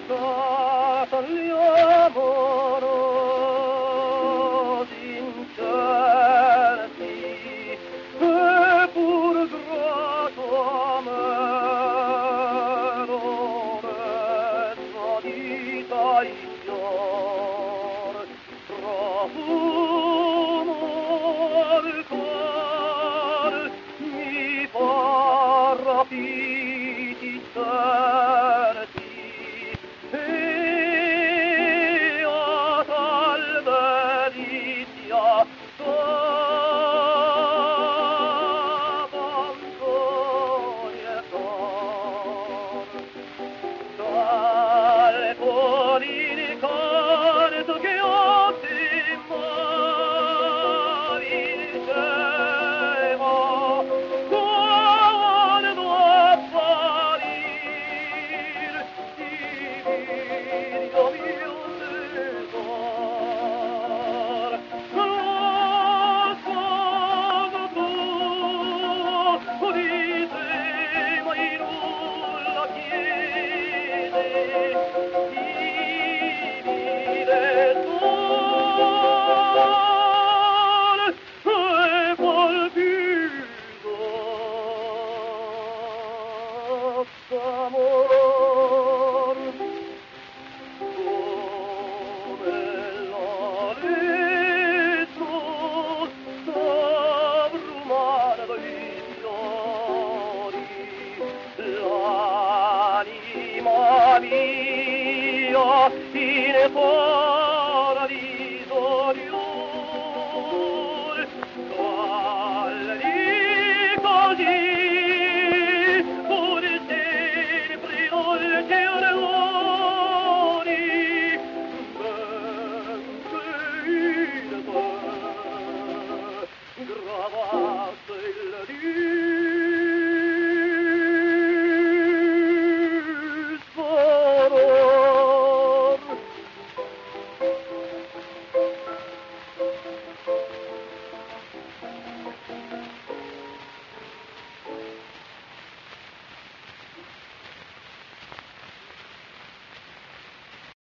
stato il mio amore sincerti e pur grato a me non è tradita il fior profumo al cor mi fa rapiti certi e a tal delizia dal policardo che ottima diceva quando apparir dividio mio tesor lo sono tu dite mai nulla chiede amor come l'alito s'abrumare dai fiori l'anima mia in